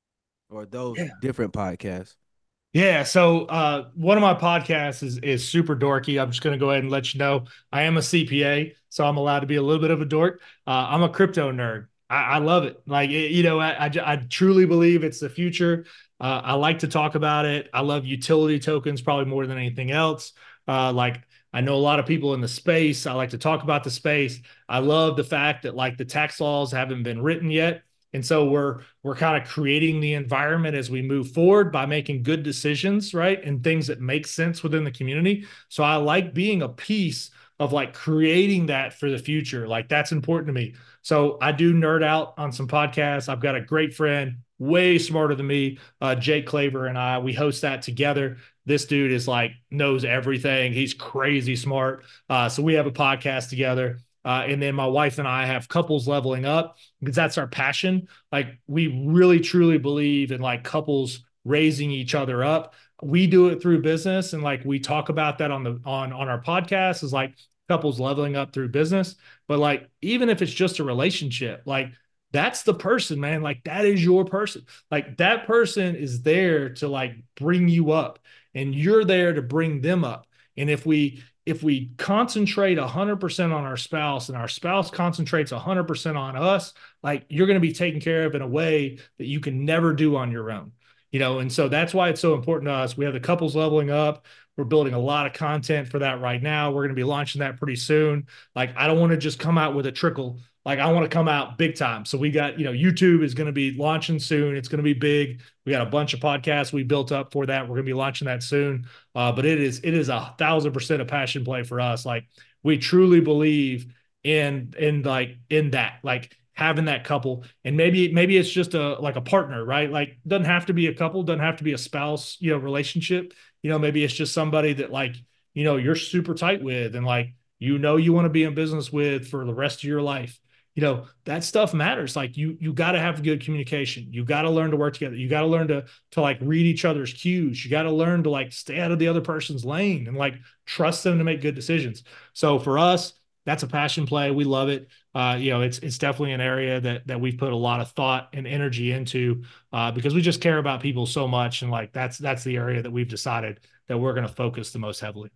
or those Yeah. different podcasts? Yeah. So uh, one of my podcasts is is super dorky. I'm just going to go ahead and let you know I am a C P A, so I'm allowed to be a little bit of a dork. Uh, I'm a crypto nerd. I, I love it. Like it, you know, I, I I truly believe it's the future. Uh, I like to talk about it. I love utility tokens probably more than anything else. Uh, like I know a lot of people in the space. I like to talk about the space. I love the fact that like the tax laws haven't been written yet. And so we're we're kind of creating the environment as we move forward by making good decisions, right? And things that make sense within the community. So I like being a piece of like creating that for the future. Like that's important to me. So I do nerd out on some podcasts. I've got a great friend, way smarter than me, uh, Jake Claver, and I. We host that together. This dude is like knows everything. He's crazy smart. Uh, so we have a podcast together. Uh, and then my wife and I have couples leveling up because that's our passion. Like we really truly believe in like couples raising each other up. We do it through business, and like we talk about that on the on on our podcast is like couples leveling up through business. But like even if it's just a relationship, like that's the person, man. Like that is your person. Like that person is there to like bring you up, and you're there to bring them up. And if we if we concentrate one hundred percent on our spouse and our spouse concentrates one hundred percent on us, like you're going to be taken care of in a way that you can never do on your own. You know, and so that's why it's so important to us. We have the couples leveling up. We're building a lot of content for that right now. We're going to be launching that pretty soon. Like, I don't want to just come out with a trickle. Like, I want to come out big time. So we got, you know, YouTube is going to be launching soon. It's going to be big. We got a bunch of podcasts we built up for that. We're going to be launching that soon. Uh, but it is it is a thousand percent a passion play for us. Like, we truly believe in in like in that. Like having that couple, and maybe maybe it's just a like a partner, right? Like doesn't have to be a couple, doesn't have to be a spouse, you know, relationship. You know, maybe it's just somebody that like, you know, you're super tight with, and like, you know, you want to be in business with for the rest of your life. You know, that stuff matters. Like you you got to have good communication. You got to learn to work together. You got to learn to to like read each other's cues. You got to learn to like stay out of the other person's lane and like trust them to make good decisions. So for us, that's a passion play. We love it. Uh, you know, it's it's definitely an area that that we've put a lot of thought and energy into, uh, because we just care about people so much, and like that's that's the area that we've decided that we're going to focus the most heavily.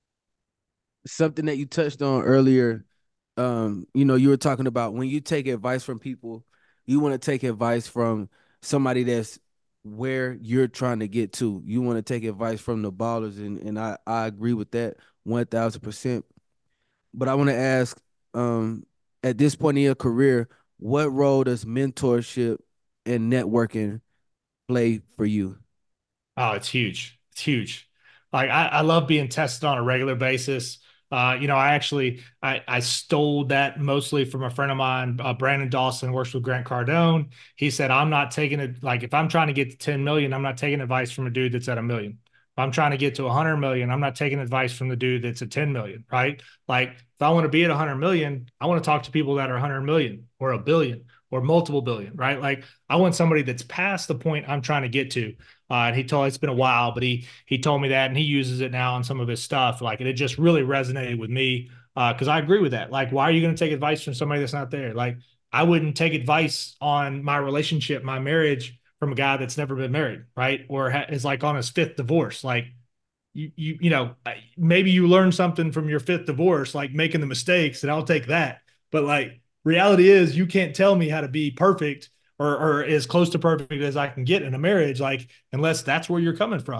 Something that you touched on earlier, um, you know, you were talking about when you take advice from people, you want to take advice from somebody that's where you're trying to get to. You want to take advice from the ballers, and, and I, I agree with that one thousand percent. But I want to ask, um, at this point in your career, what role does mentorship and networking play for you? Oh, it's huge. It's huge. Like I, I love being tested on a regular basis. Uh, you know, I actually I, I stole that mostly from a friend of mine, uh, Brandon Dawson, works with Grant Cardone. He said, I'm not taking it, like if I'm trying to get to ten million, I'm not taking advice from a dude that's at a million. If I'm trying to get to one hundred million, I'm not taking advice from the dude that's at ten million, right? Like if I want to be at one hundred million, I want to talk to people that are one hundred million or a billion or multiple billion, right? Like I want somebody that's past the point I'm trying to get to. Uh, and he told it's been a while, but he he told me that, and he uses it now on some of his stuff. Like, and it just really resonated with me, because uh, I agree with that. Like, why are you going to take advice from somebody that's not there? Like, I wouldn't take advice on my relationship, my marriage, from a guy that's never been married, right? Or ha- is like on his fifth divorce. Like, you you you know, maybe you learn something from your fifth divorce, like making the mistakes, and I'll take that. But like, reality is, you can't tell me how to be perfect, or or as close to perfect as I can get in a marriage, like unless that's where you're coming from.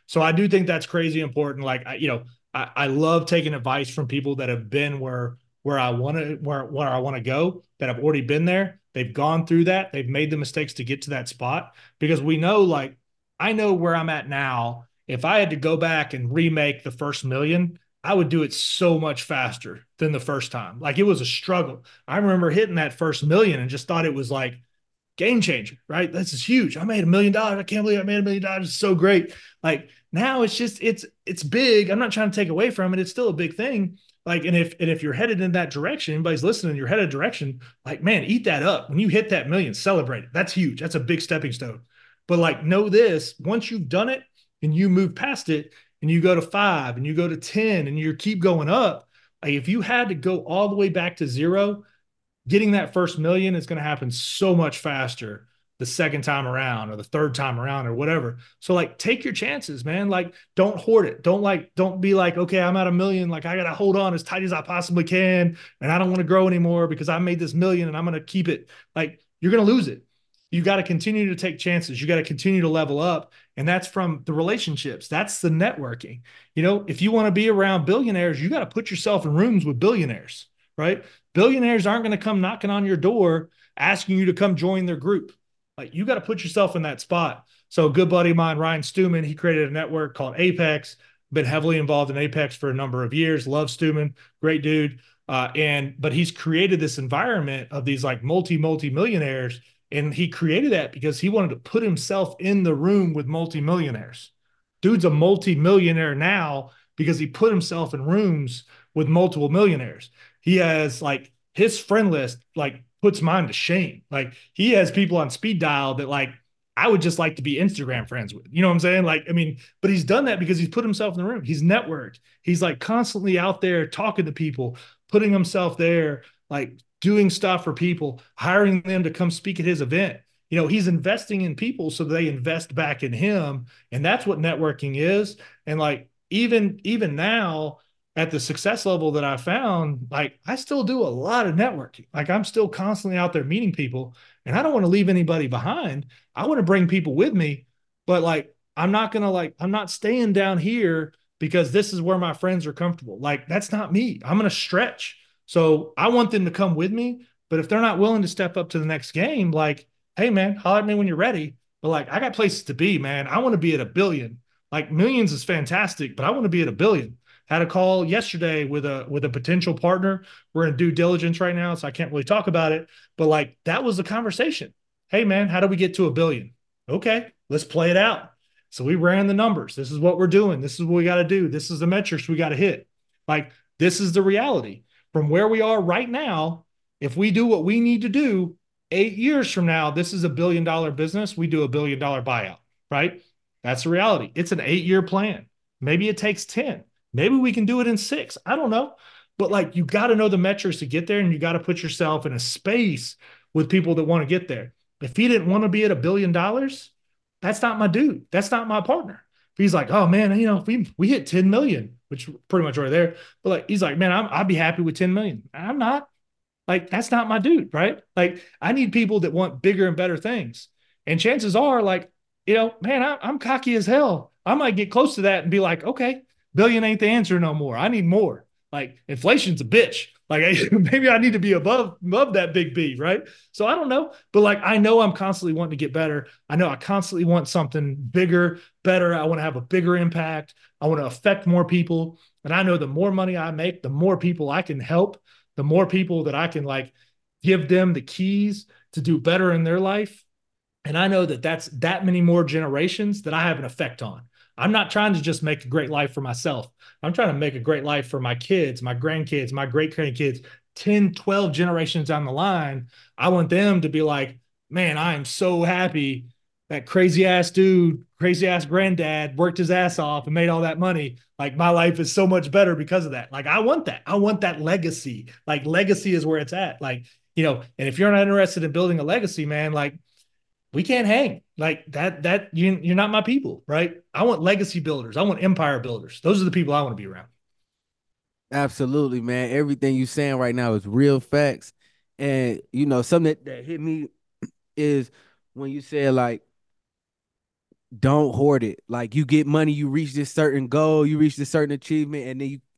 So I do think that's crazy important. Like, I, you know, I, I love taking advice from people that have been where where I want to where where I want to go, that have already been there. They've gone through that. They've made the mistakes to get to that spot because we know, like, I know where I'm at now. If I had to go back and remake the first million, I would do it so much faster than the first time. Like, it was a struggle. I remember hitting that first million and just thought it was like game changer, right? This is huge. I made a million dollars. I can't believe I made a million dollars. It's so great. Like, now it's just it's it's big. I'm not trying to take away from it. It's still a big thing. Like, and if and if you're headed in that direction, anybody's listening, you're headed direction, like, man, eat that up. When you hit that million, celebrate it. That's huge. That's a big stepping stone. But like, know this, once you've done it and you move past it and you go to five and you go to ten and you keep going up, like, if you had to go all the way back to zero, getting that first million is going to happen so much faster the second time around or the third time around or whatever. So like, take your chances, man. Like, don't hoard it. Don't like, don't be like, okay, I'm at a million. Like, I got to hold on as tight as I possibly can. And I don't want to grow anymore because I made this million and I'm going to keep it. Like, you're going to lose it. You got to continue to take chances. You got to continue to level up. And that's from the relationships. That's the networking. You know, if you want to be around billionaires, you got to put yourself in rooms with billionaires, right? Billionaires aren't going to come knocking on your door asking you to come join their group. Like, you got to put yourself in that spot. So a good buddy of mine, Ryan Stewman, he created a network called Apex, been heavily involved in Apex for a number of years. Love Stewman, great dude. Uh, and, but he's created this environment of these like multi, multi millionaires. And he created that because he wanted to put himself in the room with multi millionaires. Dude's a multi millionaire now because he put himself in rooms with multiple millionaires. He has like his friend list, like, puts mine to shame. Like, he has people on speed dial that, like, I would just like to be Instagram friends with. You know what I'm saying? Like, I mean, but he's done that because he's put himself in the room. He's networked. He's like constantly out there talking to people, putting himself there, like doing stuff for people, hiring them to come speak at his event. You know, he's investing in people so they invest back in him. And that's what networking is. And like, even even now, at the success level that I found, like, I still do a lot of networking. Like, I'm still constantly out there meeting people, and I don't want to leave anybody behind. I want to bring people with me, but like, I'm not going to like, I'm not staying down here because this is where my friends are comfortable. Like, that's not me. I'm going to stretch. So I want them to come with me, but if they're not willing to step up to the next game, like, hey man, holler at me when you're ready. But like, I got places to be, man. I want to be at a billion. Like, millions is fantastic, but I want to be at a billion. Had a call yesterday with a with a potential partner. We're in due diligence right now, so I can't really talk about it. But like, that was the conversation. Hey man, how do we get to a billion? Okay, let's play it out. So we ran the numbers. This is what we're doing. This is what we got to do. This is the metrics we got to hit. Like, this is the reality. From where we are right now, if we do what we need to do, eight years from now, this is a billion dollar business. We do a billion dollar buyout, right? That's the reality. It's an eight year plan. Maybe it takes ten. Maybe we can do it in six. I don't know. But like, you got to know the metrics to get there, and you got to put yourself in a space with people that want to get there. If he didn't want to be at a billion dollars, that's not my dude. That's not my partner. If he's like, oh man, you know, if we we hit ten million, which pretty much right there, but like, he's like, man, I'm, I'd be happy with ten million. I'm not. Like, that's not my dude, right? Like, I need people that want bigger and better things. And chances are, like, you know, man, I, I'm cocky as hell. I might get close to that and be like, okay, billion ain't the answer no more. I need more. Like, inflation's a bitch. Like, I, maybe I need to be above above that big B, right? So I don't know, but like, I know I'm constantly wanting to get better. I know I constantly want something bigger, better. I want to have a bigger impact. I want to affect more people, and I know the more money I make, the more people I can help, the more people that I can like give them the keys to do better in their life. And I know that that's that many more generations that I have an effect on. I'm not trying to just make a great life for myself. I'm trying to make a great life for my kids, my grandkids, my great grandkids, ten, twelve generations down the line. I want them to be like, man, I am so happy that crazy ass dude, crazy ass granddad worked his ass off and made all that money. Like, my life is so much better because of that. Like, I want that. I want that legacy. Like, legacy is where it's at. Like, you know, and if you're not interested in building a legacy, man, like, we can't hang like that. That you, you're not my people, right? I want legacy builders. I want empire builders. Those are the people I want to be around. Absolutely, man. Everything you saying right now is real facts. And you know, something that, that hit me is when you said like don't hoard it. Like you get money, you reach this certain goal, you reach this certain achievement, and then you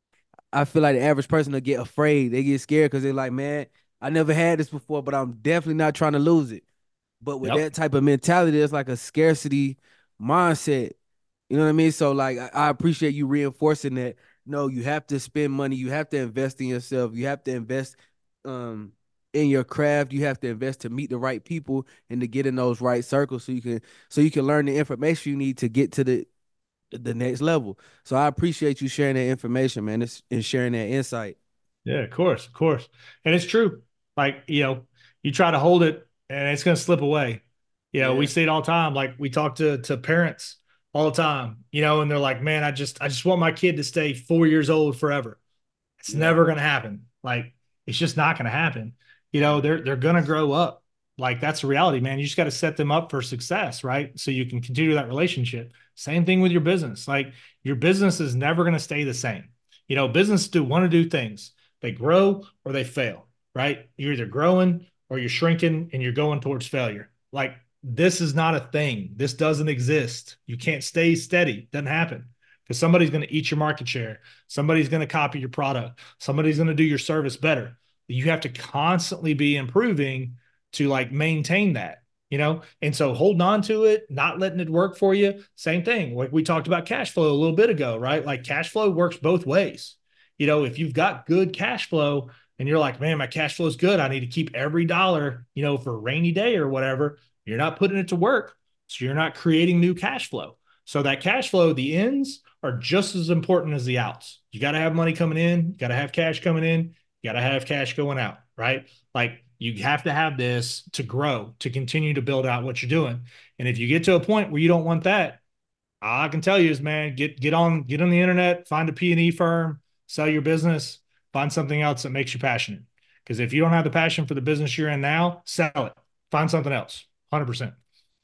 I feel like the average person will get afraid. They get scared because they're like, man, I never had this before, but I'm definitely not trying to lose it. But with Yep. that type of mentality, it's like a scarcity mindset. You know what I mean? So like I, I appreciate you reinforcing that. No, you have to spend money, you have to invest in yourself, you have to invest um in your craft, you have to invest to meet the right people and to get in those right circles so you can so you can learn the information you need to get to the the next level. So I appreciate you sharing that information, man, it's, and sharing that insight. Yeah, of course, of course. And it's true. Like, you know, you try to hold it and it's going to slip away. You know, we Yeah, see it all the time. Like we talk to to parents all the time, you know, and they're like, "Man, I just I just want my kid to stay four years old forever." It's yeah. never going to happen. Like it's just not going to happen. You know, they're they're going to grow up. Like that's the reality, man. You just got to set them up for success, right? So you can continue that relationship. Same thing with your business. Like your business is never going to stay the same. You know, business do want to do things. They grow or they fail, right? You're either growing or you're shrinking and you're going towards failure. Like this is not a thing. This doesn't exist. You can't stay steady. Doesn't happen because somebody's going to eat your market share. Somebody's going to copy your product. Somebody's going to do your service better. You have to constantly be improving to like maintain that, you know? And so holding on to it, not letting it work for you, same thing. Like we talked about cash flow a little bit ago, right? Like cash flow works both ways. You know, if you've got good cash flow and you're like, man, my cash flow is good, I need to keep every dollar, you know, for a rainy day or whatever, you're not putting it to work. So you're not creating new cash flow. So that cash flow, the ins are just as important as the outs. You got to have money coming in, you got to have cash coming in, you got to have cash going out, right? Like you have to have this to grow, to continue to build out what you're doing. And if you get to a point where you don't want that, all I can tell you is, man, get get on get on the internet, find a P and E firm, sell your business, find something else that makes you passionate. Because if you don't have the passion for the business you're in now, sell it. Find something else. one hundred percent.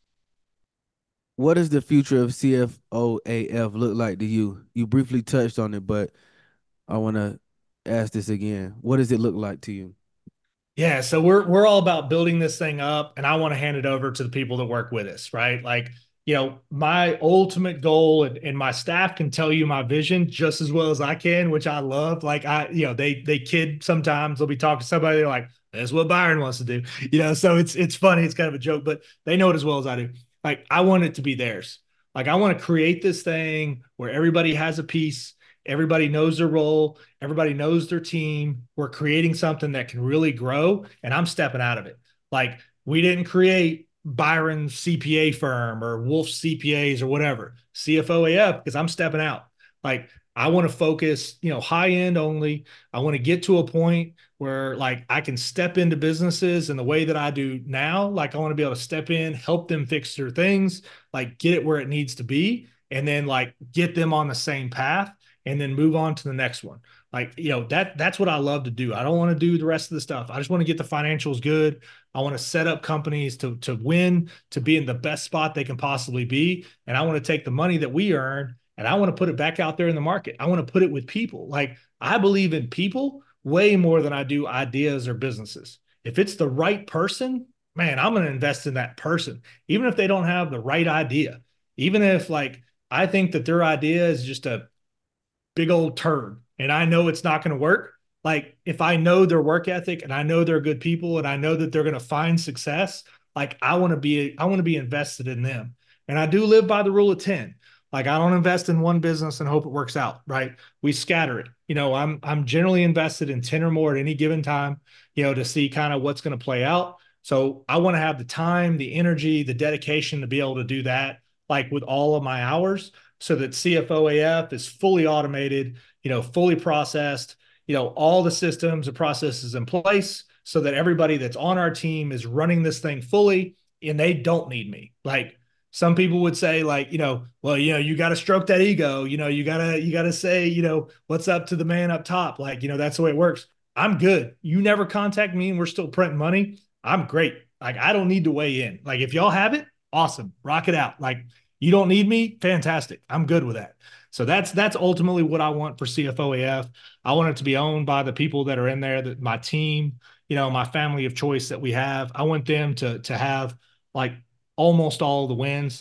What does the future of C F O A F look like to you? You briefly touched on it, but I want to ask this again. What does it look like to you? Yeah, so we're we're all about building this thing up, and I want to hand it over to the people that work with us, right? Like, you know, my ultimate goal, and, and my staff can tell you my vision just as well as I can, which I love. Like, I, you know, they they kid sometimes. They'll be talking to somebody, they're like, "That's what Byron wants to do," you know. So it's it's funny, it's kind of a joke, but they know it as well as I do. Like, I want it to be theirs. Like, I want to create this thing where everybody has a piece, everybody knows their role, everybody knows their team. We're creating something that can really grow, and I'm stepping out of it. Like we didn't create Byron's C P A firm or Wolf's C P As or whatever, C F O A F, because I'm stepping out. Like I want to focus, you know, high end only. I want to get to a point where like I can step into businesses in the way that I do now. Like I want to be able to step in, help them fix their things, like get it where it needs to be, and then like get them on the same path and then move on to the next one. Like, you know, that that's what I love to do. I don't want to do the rest of the stuff. I just want to get the financials good. I want to set up companies to to win, to be in the best spot they can possibly be. And I want to take the money that we earn and I want to put it back out there in the market. I want to put it with people. Like I believe in people way more than I do ideas or businesses. If it's the right person, man, I'm going to invest in that person, even if they don't have the right idea. Even if like I think that their idea is just a big old turd and I know it's not going to work. Like if I know their work ethic and I know they're good people and I know that they're going to find success, like I want to be, I want to be invested in them. And I do live by the rule of ten. Like I don't invest in one business and hope it works out, right? We scatter it. You know, I'm I'm generally invested in ten or more at any given time, you know, to see kind of what's going to play out. So I want to have the time, the energy, the dedication to be able to do that, like with all of my hours so that C F O A F is fully automated, you know, fully processed, you know, all the systems and processes in place so that everybody that's on our team is running this thing fully and they don't need me. Like some people would say like, you know, well, you know, you got to stroke that ego, you know, you got to you got to say, you know, what's up to the man up top. Like, you know, that's the way it works. I'm good. You never contact me and we're still printing money. I'm great. Like I don't need to weigh in. Like if y'all have it, awesome. Rock it out. Like you don't need me? Fantastic. I'm good with that. So that's that's ultimately what I want for C F O A F. I want it to be owned by the people that are in there, that my team, you know, my family of choice that we have. I want them to to have like almost all the wins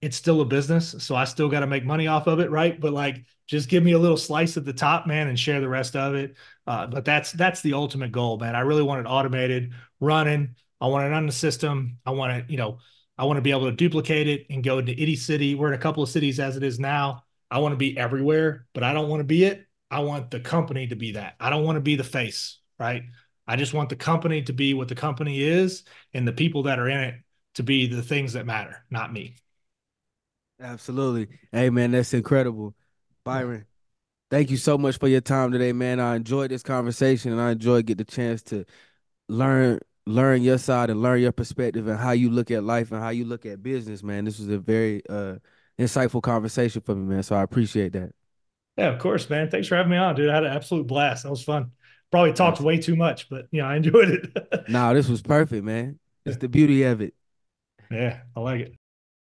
it's still a business, so I still got to make money off of it, right? But like, just give me a little slice at the top, man, and share the rest of it. Uh, but that's that's the ultimate goal, man. I really want it automated, running. I want it on the system. I want it, you know, I want to be able to duplicate it and go into any city. We're in a couple of cities as it is now. I want to be everywhere, but I don't want to be it. I want the company to be that. I don't want to be the face, right? I just want the company to be what the company is and the people that are in it to be the things that matter, not me. Absolutely. Hey man, that's incredible. Byron, thank you so much for your time today, man. I enjoyed this conversation and I enjoyed getting the chance to learn learn your side and learn your perspective and how you look at life and how you look at business, man. This was a very uh insightful conversation for me, man. So I appreciate that. Yeah, of course, man. Thanks for having me on, dude. I had an absolute blast. That was fun. Probably talked Absolutely. way too much, but you know, I enjoyed it. Nah, this was perfect, man. It's the beauty of it. Yeah, I like it.